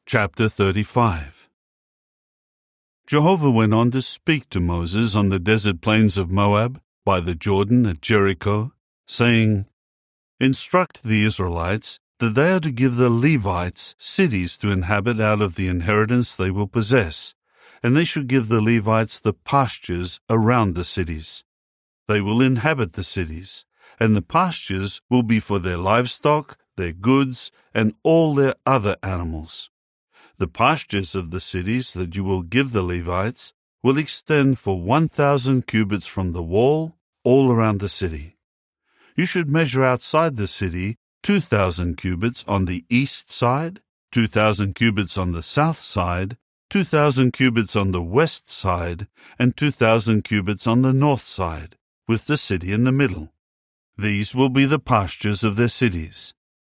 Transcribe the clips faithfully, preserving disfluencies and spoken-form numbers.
Chapter thirty-five. Jehovah went on to speak to Moses on the desert plains of Moab, by the Jordan at Jericho, saying, Instruct the Israelites that they are to give the Levites cities to inhabit out of the inheritance they will possess, and they should give the Levites the pastures around the cities. They will inhabit the cities, and the pastures will be for their livestock, their goods, and all their other animals. The pastures of the cities that you will give the Levites will extend for one thousand cubits from the wall all around the city. You should measure outside the city two thousand cubits on the east side, two thousand cubits on the south side, two thousand cubits on the west side, and two thousand cubits on the north side, with the city in the middle. These will be the pastures of their cities.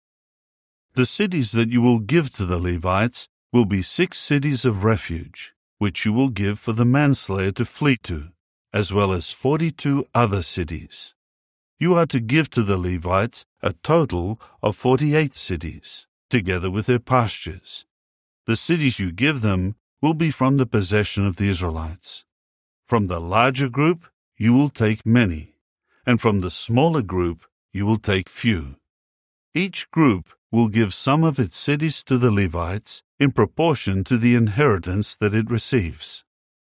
The cities that you will give to the Levites will be six cities of refuge, which you will give for the manslayer to flee to, as well as forty-two other cities. You are to give to the Levites a total of forty-eight cities, together with their pastures. The cities you give them will be from the possession of the Israelites. From the larger group you will take many, and from the smaller group you will take few. Each group will give some of its cities to the Levites in proportion to the inheritance that it receives.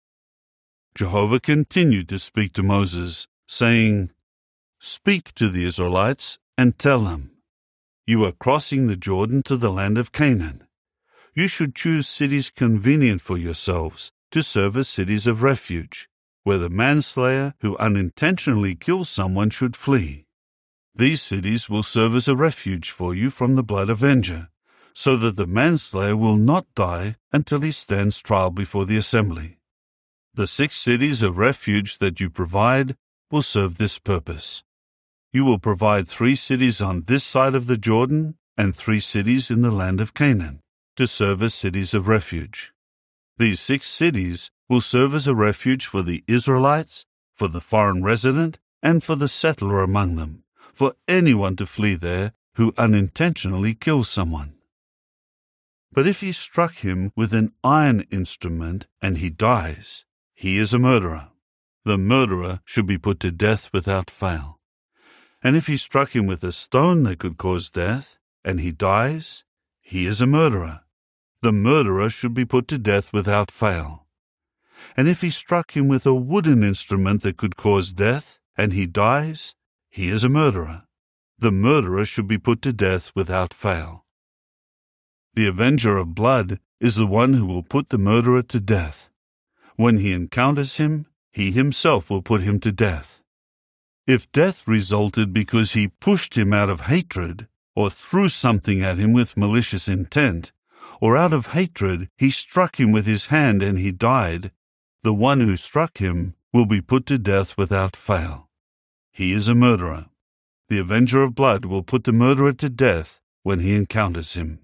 Jehovah continued to speak to Moses, saying, Speak to the Israelites and tell them, You are crossing the Jordan to the land of Canaan. You should choose cities convenient for yourselves to serve as cities of refuge, where the manslayer who unintentionally kills someone should flee. These cities will serve as a refuge for you from the blood avenger, so that the manslayer will not die until he stands trial before the assembly. The six cities of refuge that you provide will serve this purpose. You will provide three cities on this side of the Jordan and three cities in the land of Canaan, to serve as cities of refuge. These six cities will serve as a refuge for the Israelites, for the foreign resident, and for the settler among them, for anyone to flee there who unintentionally kills someone. But if he struck him with an iron instrument and he dies, he is a murderer. The murderer should be put to death without fail. And if he struck him with a stone that could cause death, and he dies, he is a murderer. The murderer should be put to death without fail. And if he struck him with a wooden instrument that could cause death, and he dies, he is a murderer. The murderer should be put to death without fail. The avenger of blood is the one who will put the murderer to death. When he encounters him, he himself will put him to death. If death resulted because he pushed him out of hatred, or threw something at him with malicious intent, or out of hatred he struck him with his hand and he died, the one who struck him will be put to death without fail. He is a murderer. The avenger of blood will put the murderer to death when he encounters him.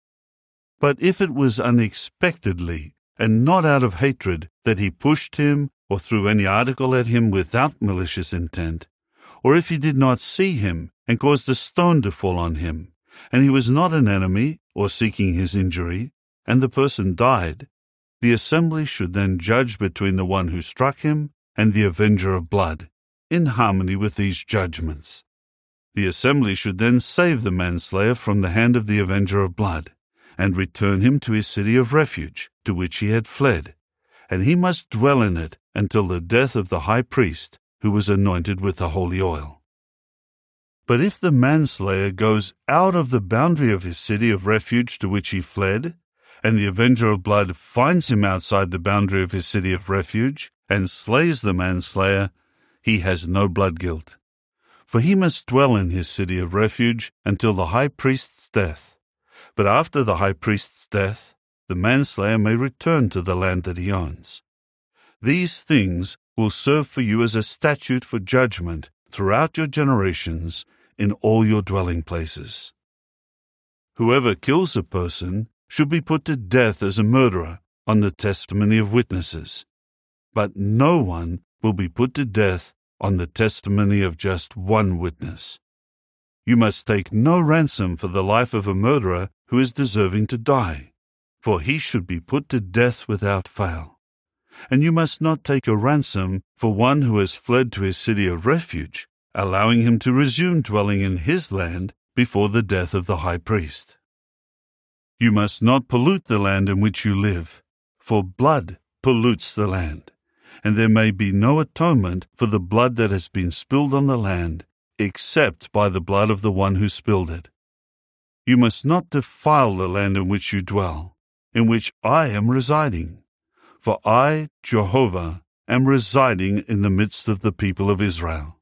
But if it was unexpectedly, and not out of hatred, that he pushed him or threw any article at him without malicious intent, or if he did not see him and caused a stone to fall on him, and he was not an enemy or seeking his injury, and the person died, the assembly should then judge between the one who struck him and the avenger of blood, in harmony with these judgments. The assembly should then save the manslayer from the hand of the avenger of blood, and return him to his city of refuge, to which he had fled, and he must dwell in it until the death of the high priest, who was anointed with the holy oil. But if the manslayer goes out of the boundary of his city of refuge to which he fled, and the avenger of blood finds him outside the boundary of his city of refuge, and slays the manslayer, he has no blood guilt. For he must dwell in his city of refuge until the high priest's death. But after the high priest's death, the manslayer may return to the land that he owns. These things will serve for you as a statute for judgment throughout your generations in all your dwelling places. Whoever kills a person should be put to death as a murderer on the testimony of witnesses. But no one will be put to death on the testimony of just one witness. You must take no ransom for the life of a murderer who is deserving to die. for he should be put to death without fail. And you must not take a ransom for one who has fled to his city of refuge, allowing him to resume dwelling in his land before the death of the high priest. You must not pollute the land in which you live, for blood pollutes the land, and there may be no atonement for the blood that has been spilled on the land, except by the blood of the one who spilled it. You must not defile the land in which you dwell, in which I am residing, for I, Jehovah, am residing in the midst of the people of Israel.